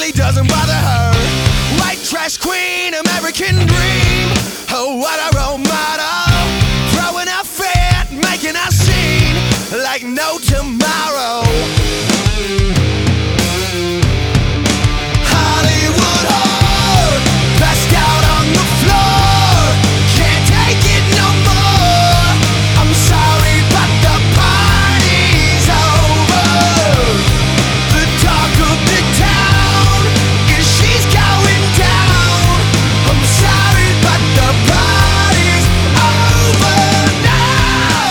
really doesn't bother her. White trash queen, American dream. Oh, what a role model. Throwing her fit, making her scene like no tomorrow. Hollywood whore, passed out on the floor. Can't take it no more. I'm sorry, but the party's over. The talk of the town is she's going down. I'm sorry, but the party's over now.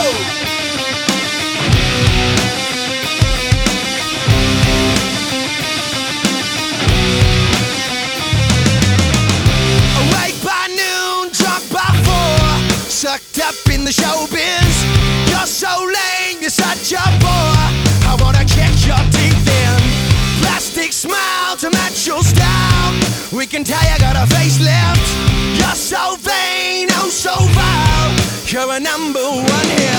Awake by noon, drunk by 4, sucked up in the showbiz. You're so lame, you're such a bore. I wanna kick your teeth in. Plastic smile to match your style. We can tell you got a facelift. You're so vain, oh so vile. You're a #1 hit.